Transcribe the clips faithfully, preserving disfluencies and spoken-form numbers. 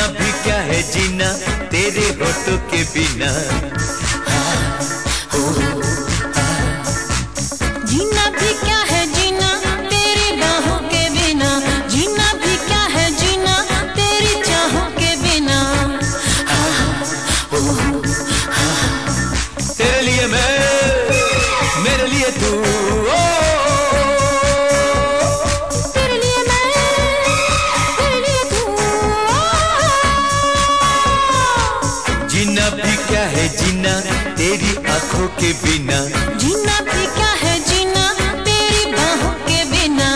जीना भी क्या है जीना तेरे होठों के बिना। जीना भी क्या है जीना तेरी बाहों के बिना, जीना भी क्या है जीना तेरी चाहों के बिना। तेरे लिए मैं, मेरे लिए तू, तेरे लिए मैं, तेरे लिए तू। जीना भी क्या है जीना तेरी आंखों के बिना। जीना भी क्या है जीना तेरी बाहों के बिना।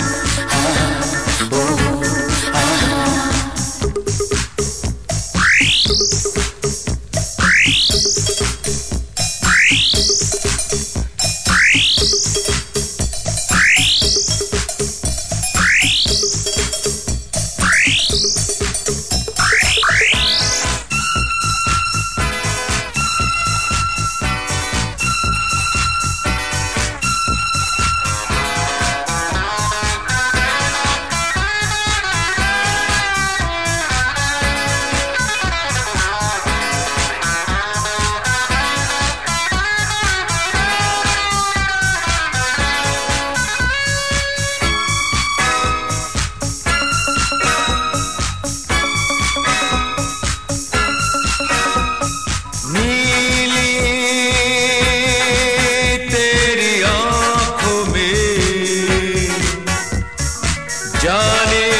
जाने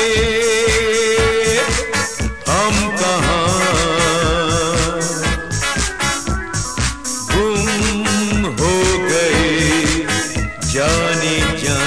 हम कहाँ गुम हो गए जाने जा।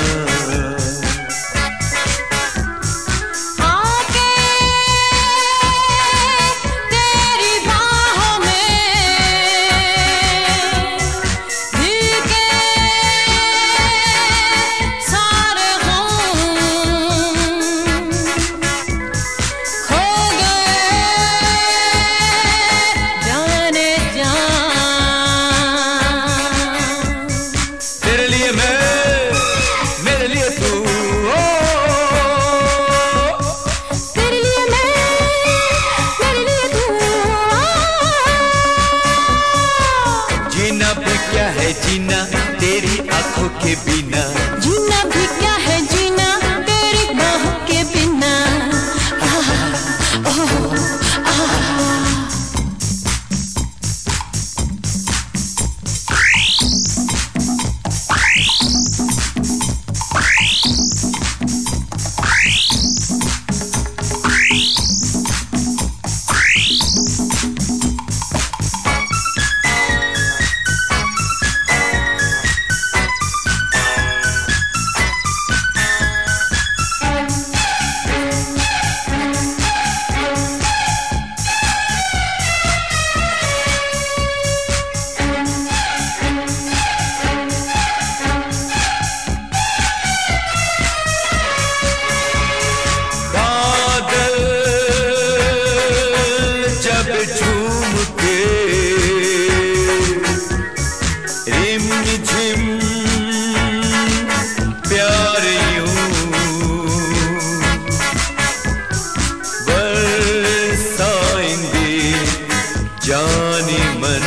जीना भी क्या है जीना तेरी आंखों के बिना। जीना भी क्या है जीना तेरी बाहों के बिना। झूम के रिम झिम प्यार यूं बरसाएंगे जाने मन।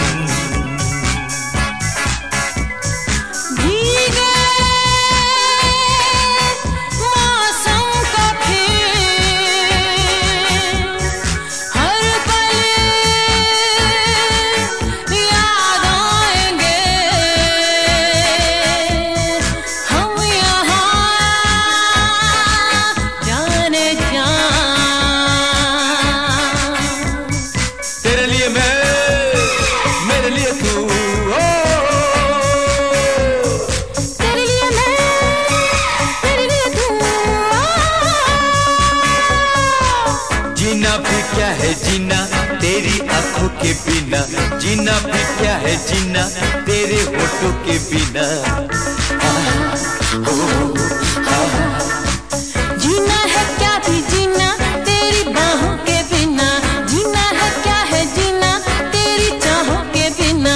जीना भी क्या है जीना तेरी आंखों के बिना। जीना भी क्या है जीना तेरे होठों के बिना। जीना है क्या भी जीना तेरी बाहों के बिना। जीना है क्या है जीना तेरी चाहों के बिना।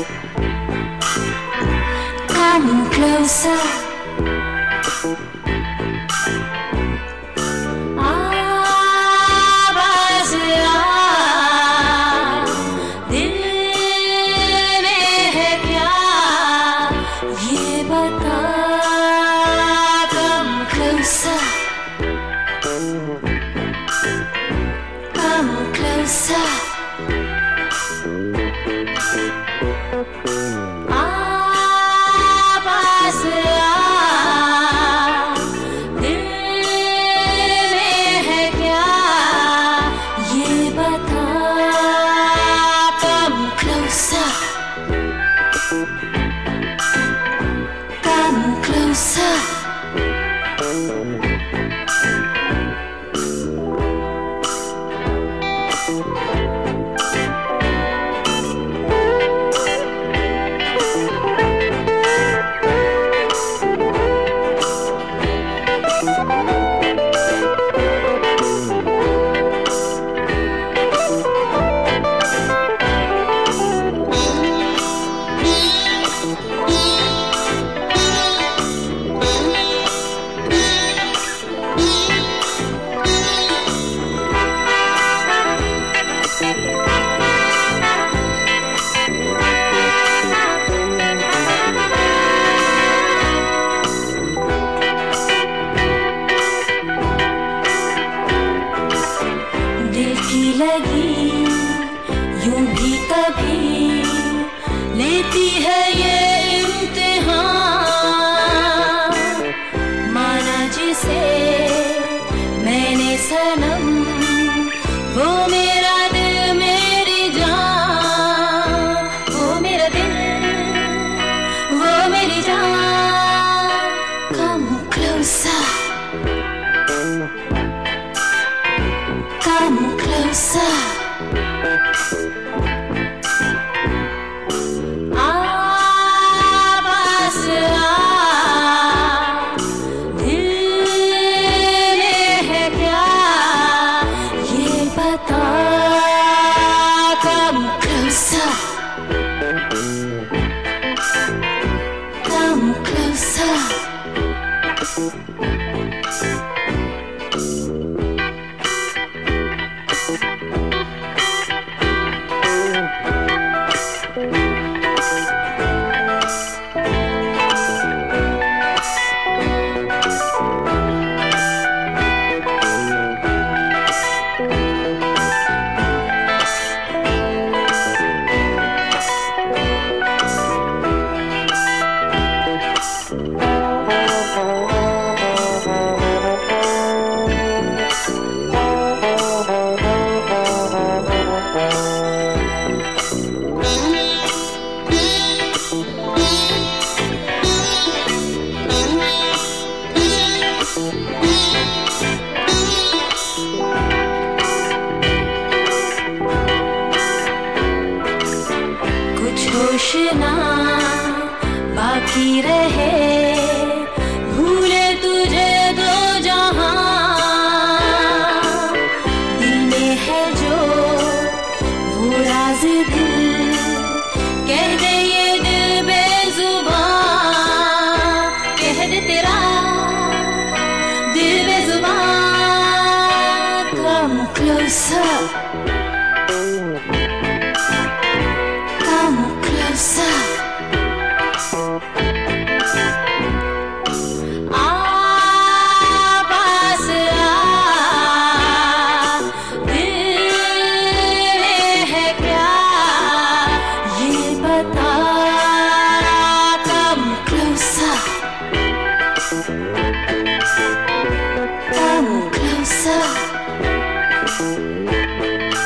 Come closer. आवाज़ आ, दिल में है क्या ये बता। Come closer. Come closer. आवाज़ आ, दिल में है क्या ये बता। Come closer. Come closer. लगी यूं भी कभी लेती है ये इम्तिहान। माना जिसे मैंने सनम, वो मेरा दिल मेरी जान। वो मेरा दिल, वो मेरी जान। Come closer. Come closer. आवाज़ आ, दिल में है क्या ये बता। Come closer. Come closer. होश ना बाकी रहे, भूले तुझे दो जहां। दिल में है जो वो राज दिल, कह दे ये दिल बेजुबान। कह दे तेरा दिल बेजुबान। Come closer. Come closer. आवाज़ आ, दिल में है क्या ये बता। Come closer. Come closer.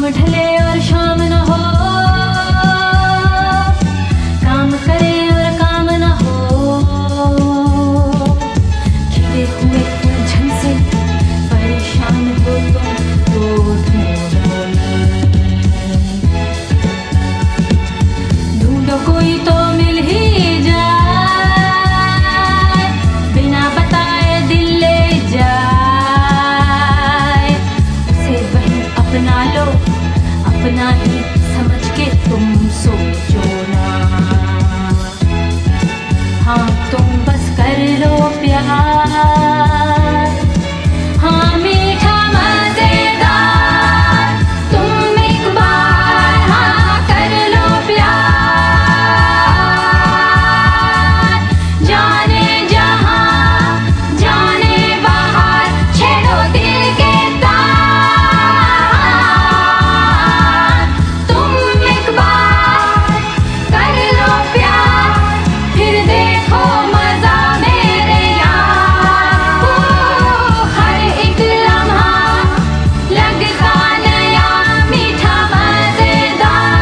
शाम ढले और शाम न हो, काम करे और काम न हो, खिले हुए उलझन से परेशान हो तुम तो ढूंढो, ढूंढो कोई तो मिल ही जाए, बिना बताए दिल ले जाए, उसे वही अपना लो, अपना ही समझ के तुम सोचो ना। हाँ तुम बस कर लो प्यार, हाँ मीठा मजेदार, तुम एक बार हाँ कर लो प्यार। जाने जहाँ जाने बाहर छेड़ो दिल के तार, तुम एक बार कर लो प्यार, फिर देखो मजा मेरे यार। ओ, हर एक लम्हा लगता नया मीठा मजेदार।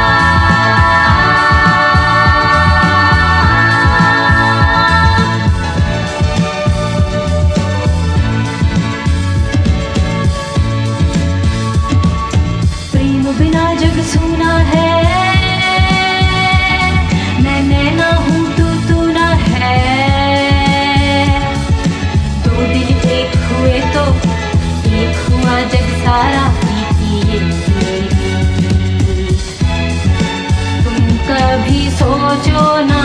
प्रेम बिना जग सूना है, मैं नैना हूँ तू तू ना है, दो दिल एक हुए तो एक हुआ जग सारा। प्रीति ये तुम कभी सोचो ना,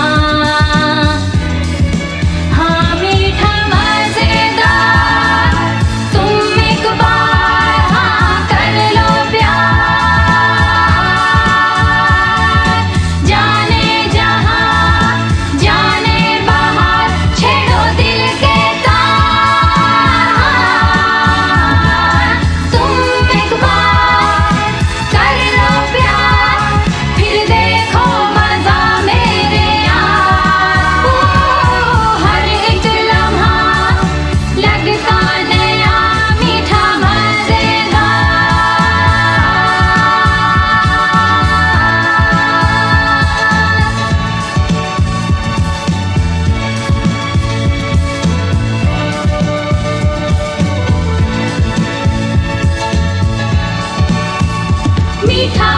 हाँ मीठा मजेदार, तुम एक बार हाँ कर लो प्यार। जाने जहाँ जाने बाहर छेड़ो दिल के तार, तुम एक बार कर लो प्यार, फिर देखो मजा मेरे यार। ओ, हर एक लम्हा लगता नया मीठा मजेदार। मीठा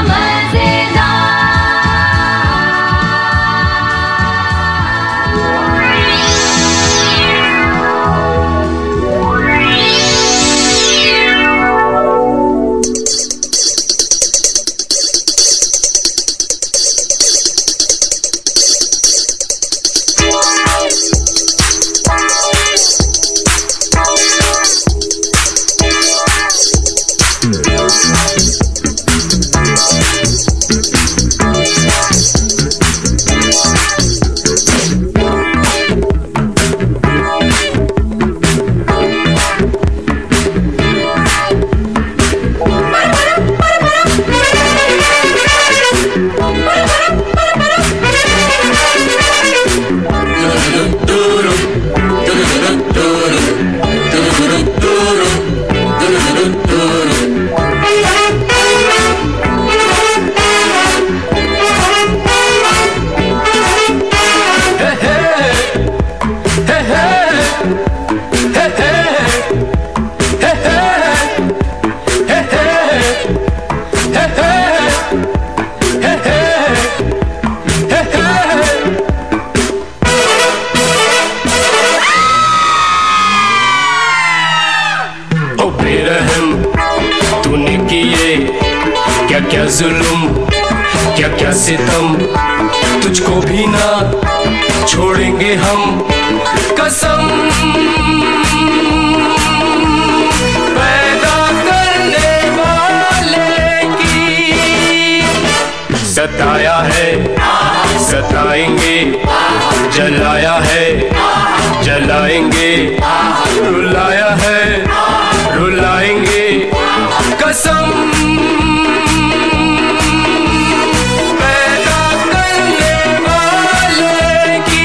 तूने किए क्या क्या जुल्म, क्या क्या सितम, तुझको भी ना छोड़ेंगे हम कसम। पैदा करने वाले की सताया है सताएंगे, जलाया है जलाएंगे, रुलाया है रुलाएंगे कसम। पैदा करने वाले की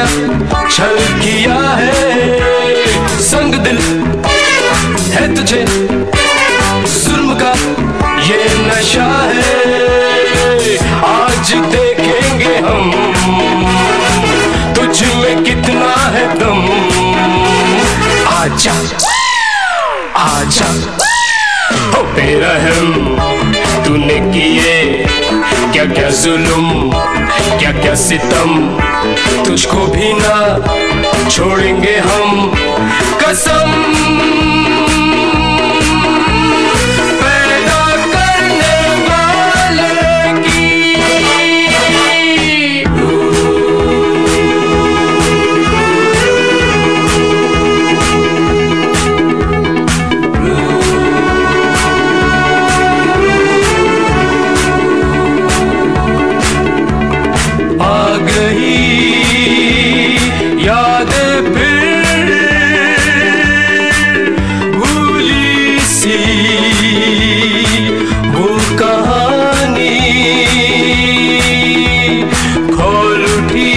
क्या छल किया है, संग दिल है तुझे जुल्म का ये नशा है। आज देखेंगे हम तुझ में कितना है दम। आजा आजा हो बेरहम, तूने किए क्या क्या जुल्म, क्या क्या सितम, तुझको भी ना छोड़ेंगे हम कसम। पैदा करने वाले की आ गई यादें फिर, भूली सी वो कहानी, खोल उठी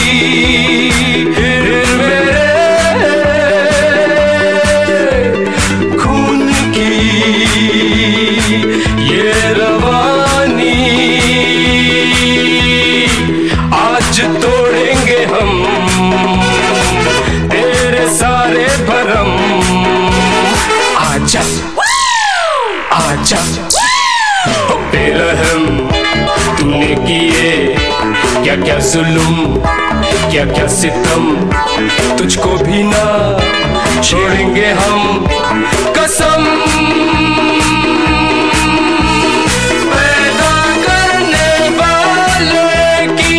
फिर मेरे खून की ये रवानी। आज तोड़ेंगे हम तेरे सारे भरम। आजा आजा हो बेरहम, तूने किए क्या क्या जुल्म, क्या क्या सितम, तुझको भी ना छोड़ेंगे हम कसम। पैदा करने वाले की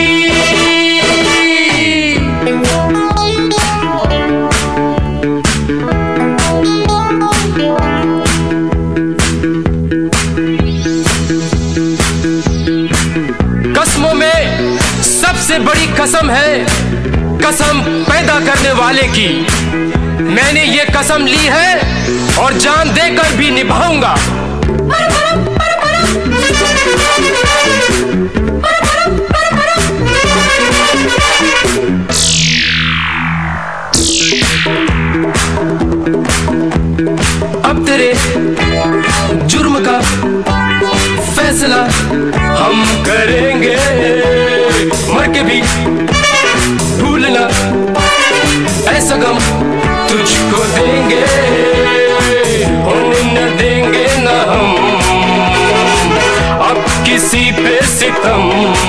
कसमों में सबसे बड़ी कसम है कसम पैदा करने वाले की। मैंने ये कसम ली है और जान देकर भी निभाऊंगा। अब तेरे जुर्म का फैसला हम करेंगे, मर के भी भूलना ऐसा गम तुझको देंगे, होने न देंगे ना हम अब किसी पे सितम।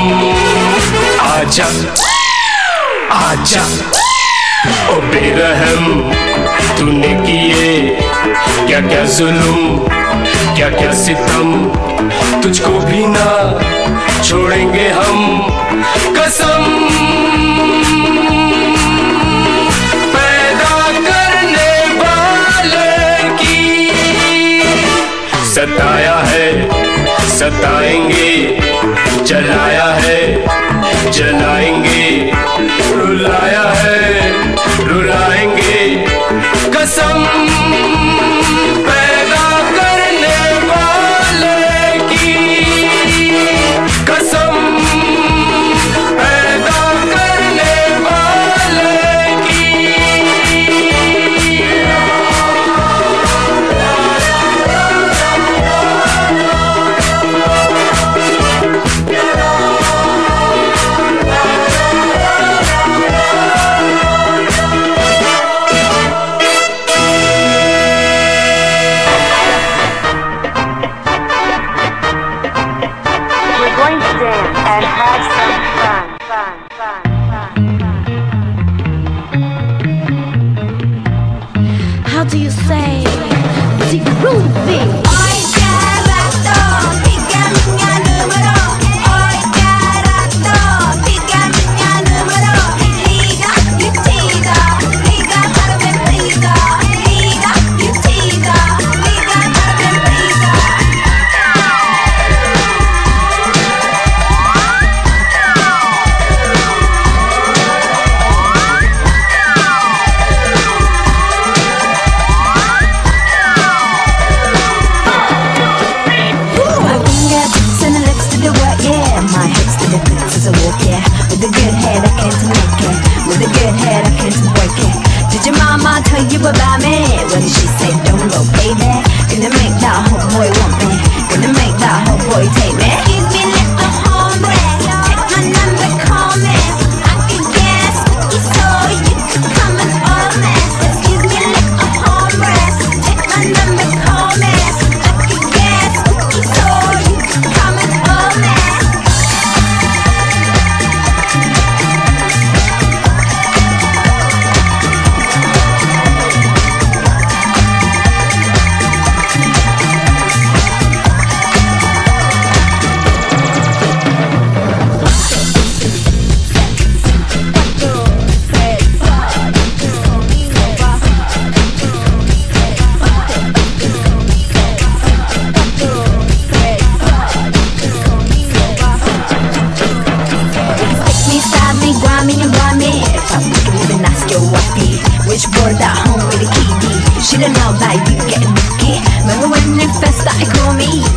आजा आजा ओ बेरहम, तूने किए क्या क्या जुल्म, क्या क्या सितम, तुझको भी ना छोड़ेंगे हम कसम। पैदा करने वाले की सताया है सताएंगे, जलाया है जलाएंगे, रुलाया है रुलाएंगे कसम। पैदा करने वाले की कसम, पैदा करने वाले की।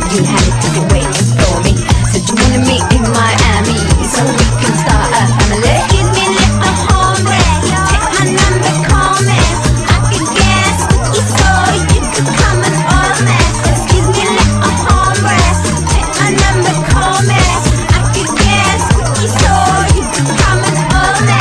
you had a ticket waiting for me. Said you wanna meet in Miami, so we can start a family. Excuse me, little hombre, take my number, call me. I can get spooky, so you can come and hold me. Excuse me, little hombre, take my number, call me. I can get spooky, so you can come and hold me.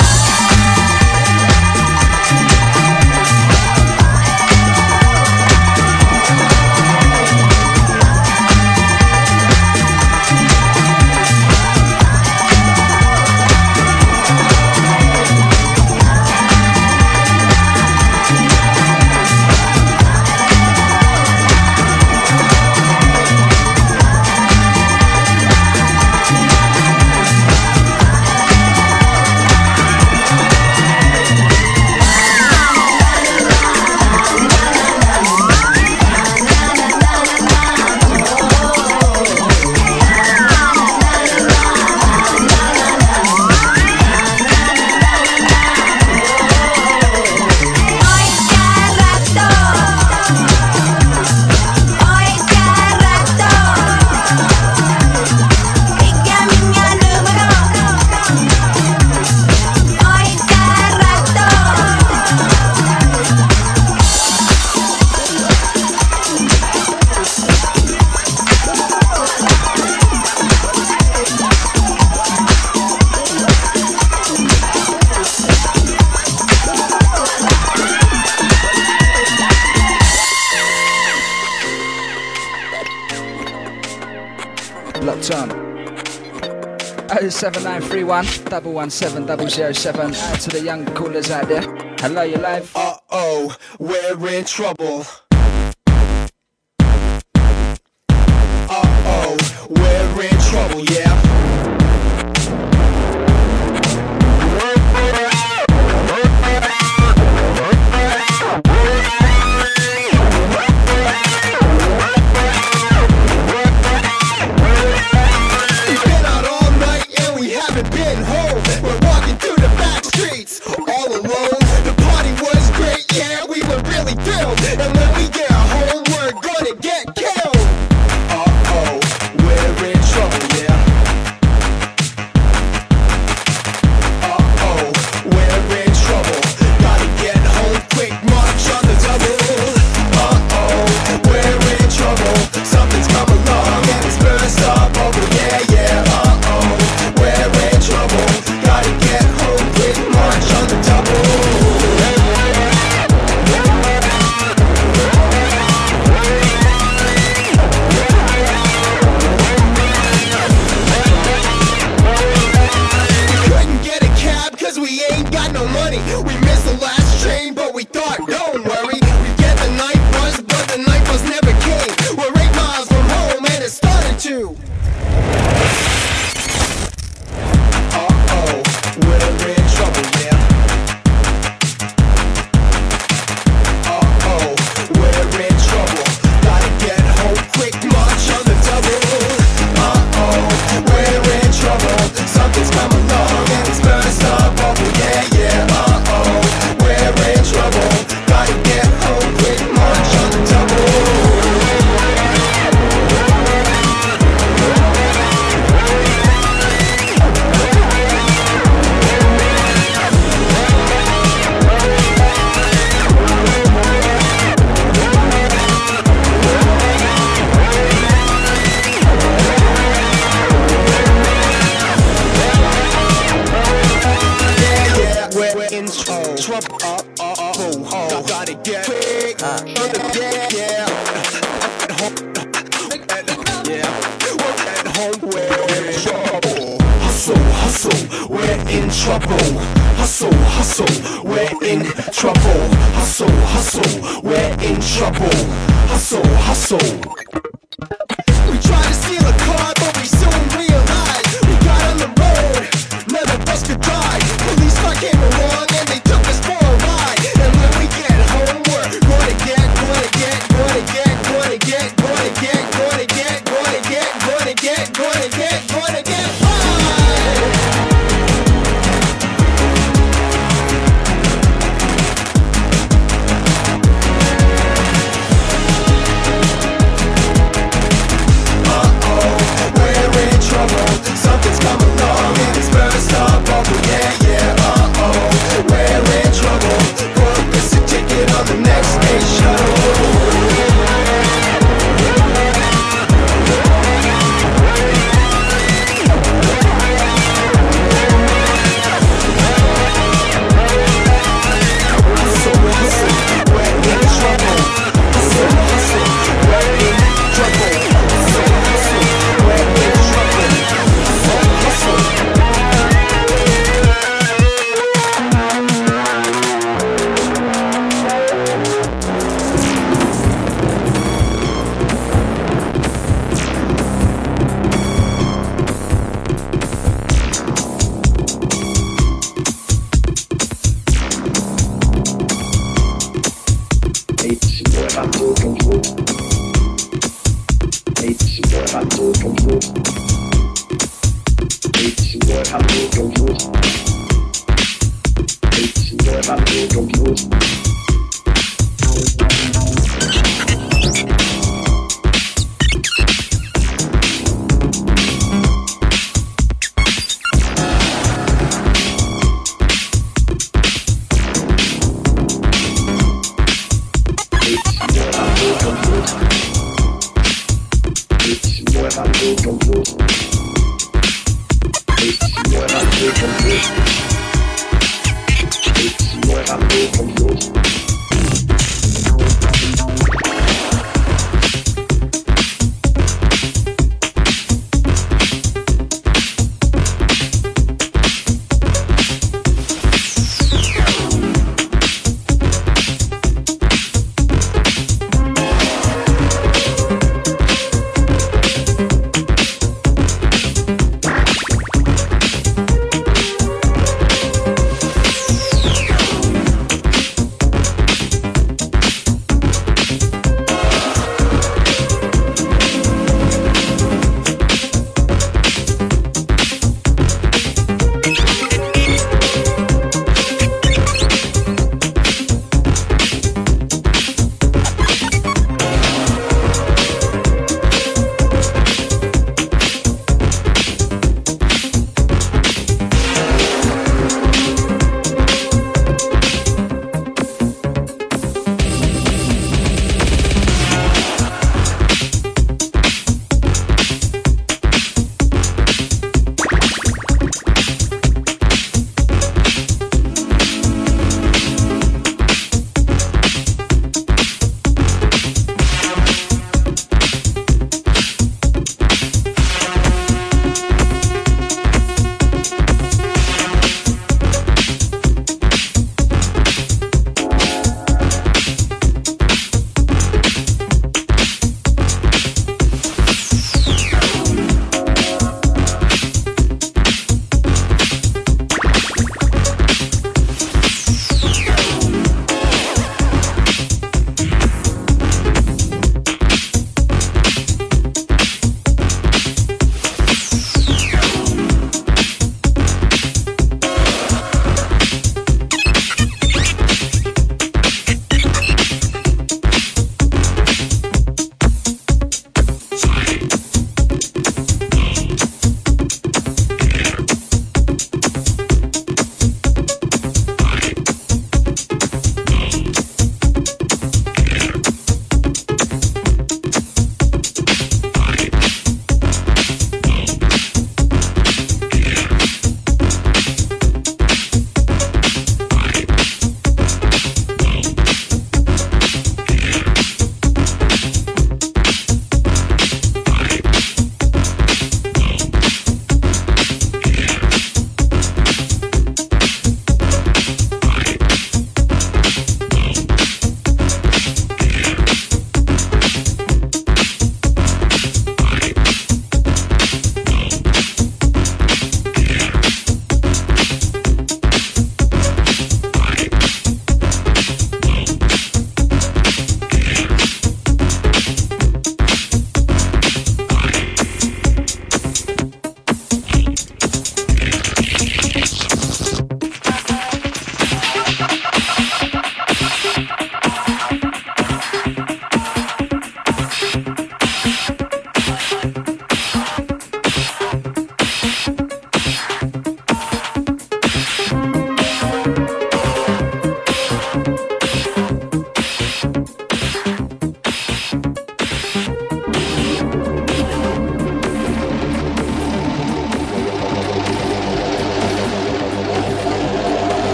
Locked on. oh seven nine three one, one one seven, double oh seven. Out to the young callers out there. Hello, you're live. Uh oh, we're in trouble. Uh oh, we're in trouble, yeah. And when we get home, we're gonna get killed. Uh-oh, we're in trouble, yeah. Uh-oh, we're in trouble. Gotta get home quick, march on the double. Uh-oh, we're in trouble. Something's come along and it's burst up over, yeah, yeah. Uh-oh, we're in trouble. Gotta get home quick, march on the double. We ain't got no money. We missed the last train, but we thought, don't worry, we get the night bus, but the night bus never came. We're eight miles from home and it started to. Uh-oh, we're in trouble, yeah. Uh-oh, we're in trouble. Gotta get home quick, march on the double. Uh-oh, we're in trouble. Something's come along and it's burst up. Yeah, yeah, uh-oh, we're in trouble. Gotta get home quick, march on the double. Trouble, uh, uh, uh, oh, oh. Gotta get quick, uh, yeah, yeah. At home, at, yeah. At home, we're in trouble. Hustle, hustle, we're in trouble. Hustle, hustle, we're in trouble. Hustle, hustle, we're in trouble. Hustle, hustle. We tried to steal a car, but we soon realized we got on the road. None of us could drive. Police car came along and they took us for a ride. And when we get home, we're gonna get, gonna get, gonna get, gonna get, gonna get, gonna get, gonna get, gonna get, gonna get, gonna get high.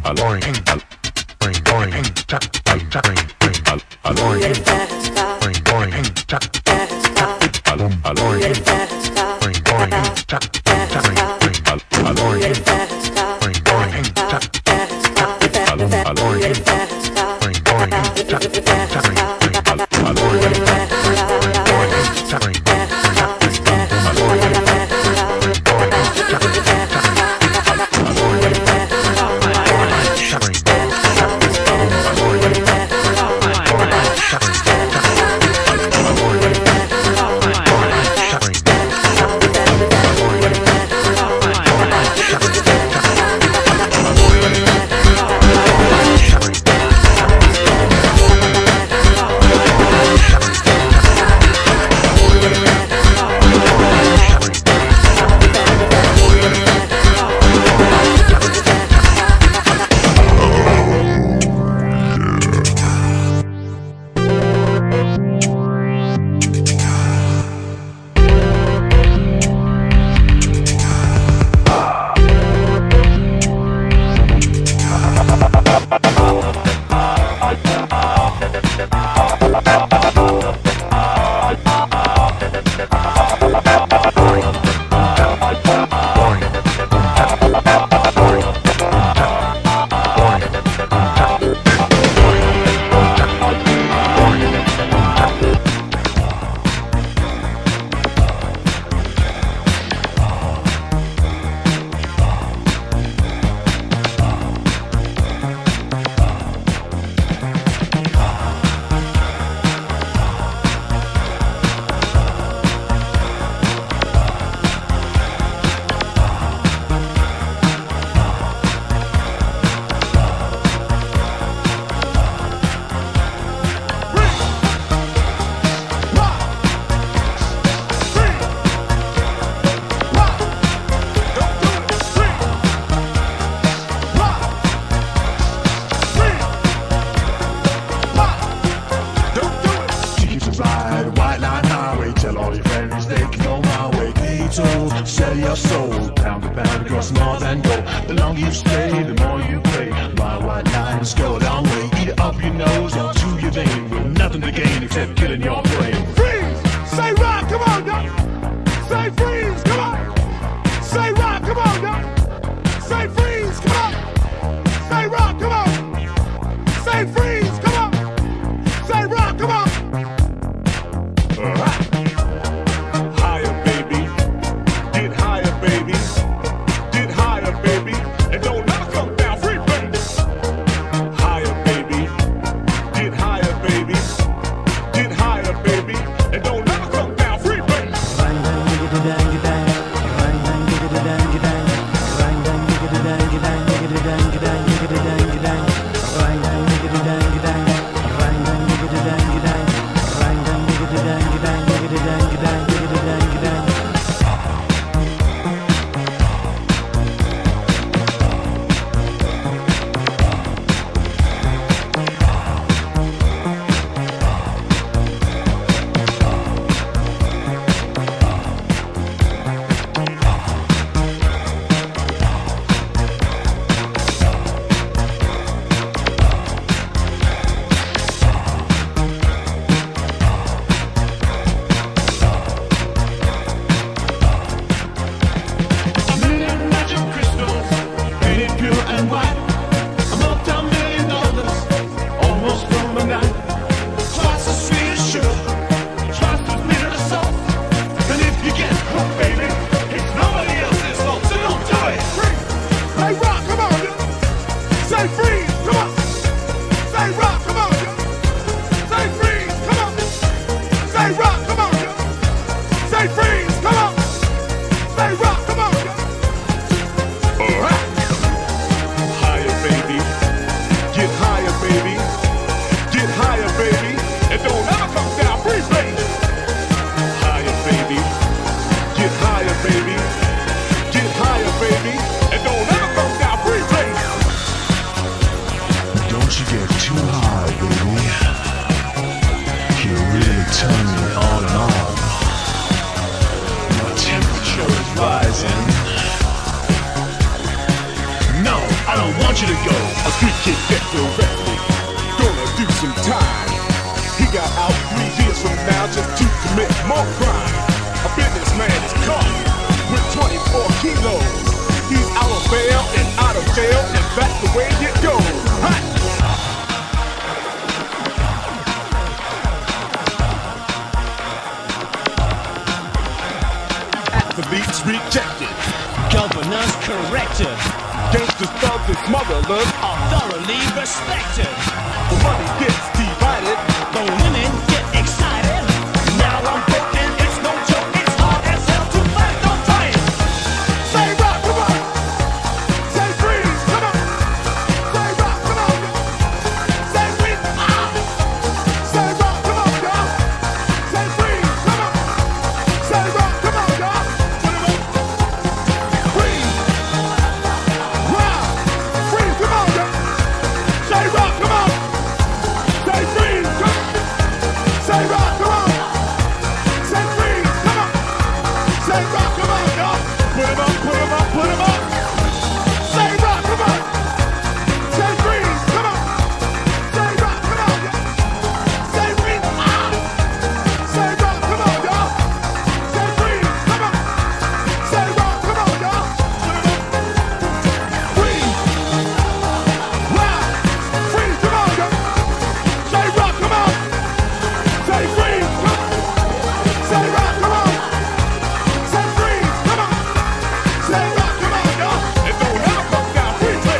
Sell your soul, pound to pound across north and go. The longer you stay, the more you pay. My white lines go a long way. Eat it up your nose or to your vein, with nothing to gain except killing your brain. Freeze! Say rock, come on now! Say freeze, come on! Say rock, come on now! Say freeze, come on! Say rock, come on! Say freeze, come on! Say rock, come on! Uh-huh. Dang want you to go. A street kid gets arrested, gonna do some time. He got out three years from now just to commit more crime. A businessman is caught with twenty-four kilos. He's out of bail and out of jail, and that's the way it goes. Hot. Athletes rejected, Governors corrected, gangsters, thugs, and smugglers are thoroughly respected. The money gets divided, The women get excited. Now I'm thinking it's no joke. It's hard as hell to find no time. say rock, come on. Say freeze, come on. Say rock, come on. Say freeze, ah. Say rock, come on, y'all. Say freeze, come on. Say rock, come on, y'all. Put 'em up. Freeze. Rock. Freeze, come on, y'all. Say rock, come on. Say freeze, come on. Say rock, come on. Say freeze, come on. Say rock, come on, y'all. Put 'em up, put 'em up, put 'em up. Say rock, come on. Say freeze, come on. Say rock, come on, y'all. Say freeze, ah. Say rock, come on, y'all. Say freeze, come on. Say rock, come on, y'all. Put 'em up. Freeze. Rock. Freeze, come on, y'all. Say rock, come on. Say freeze, come on. Say rock, come on. Say freeze, come on. Say rock, come on, y'all. And don't ever come down. Freeze, hey.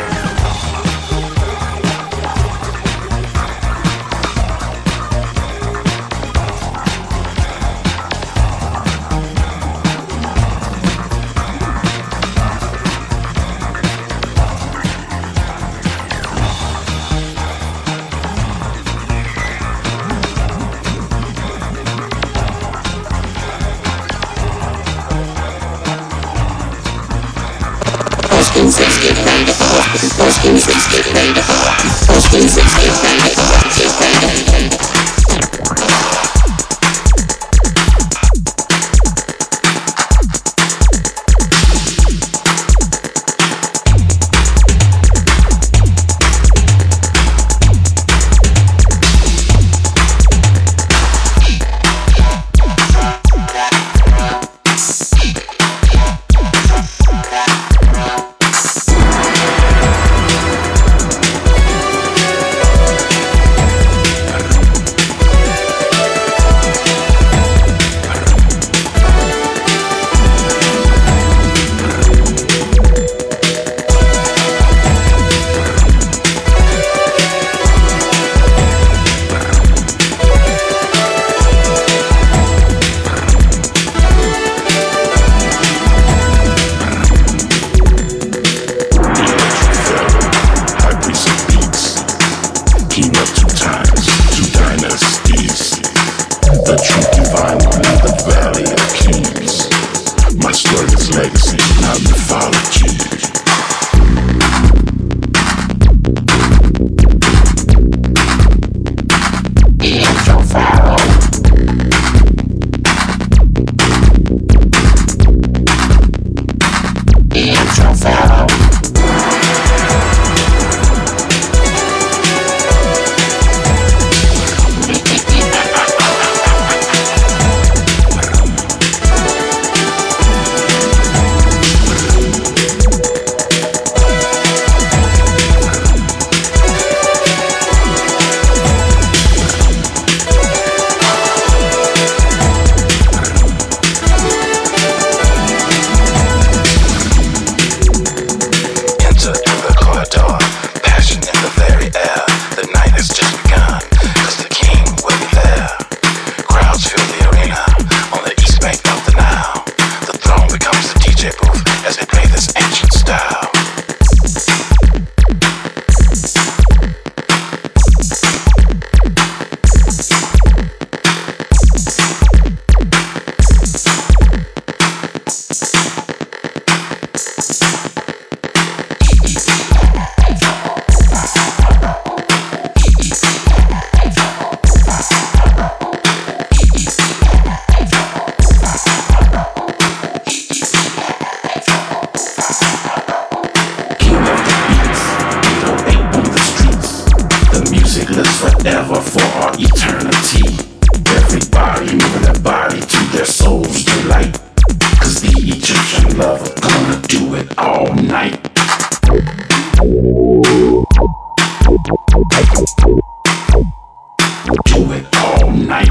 Do it all night.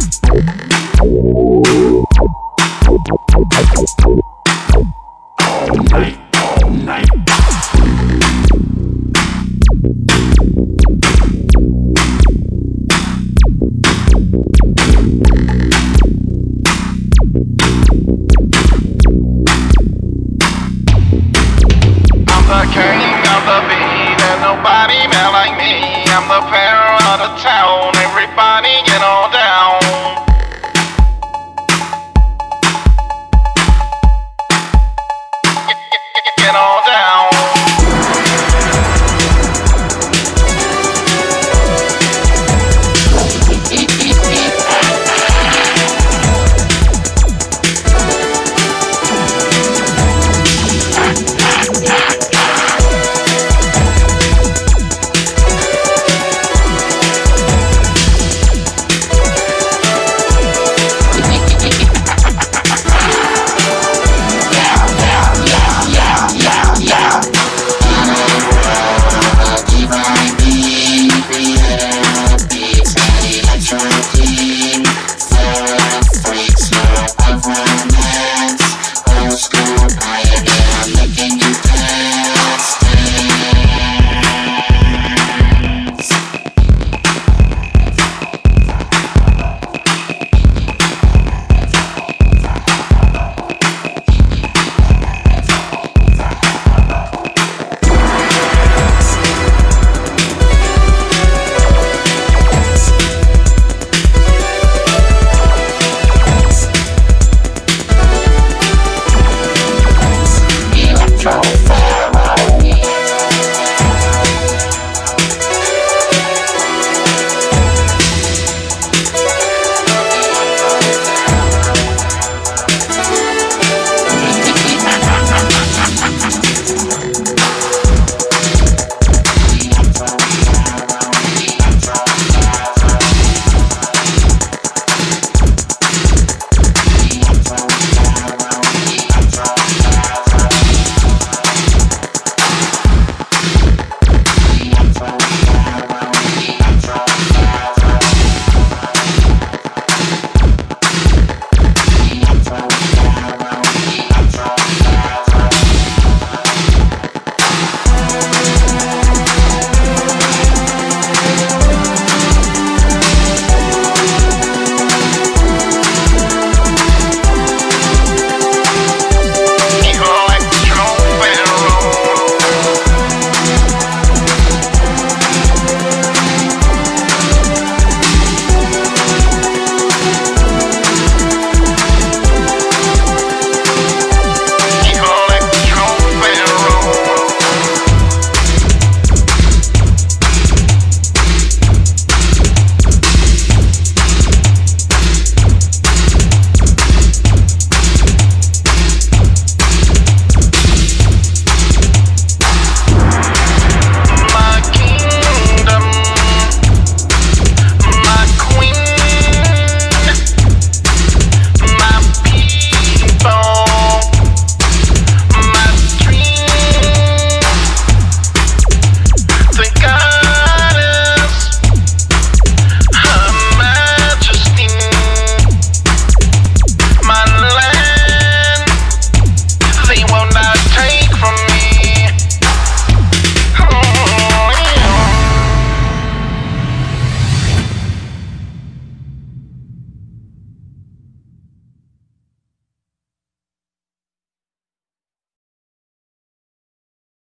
All night, all night. I'm the king of the beat, there's nobody man like me. I'm the pharaoh of the town.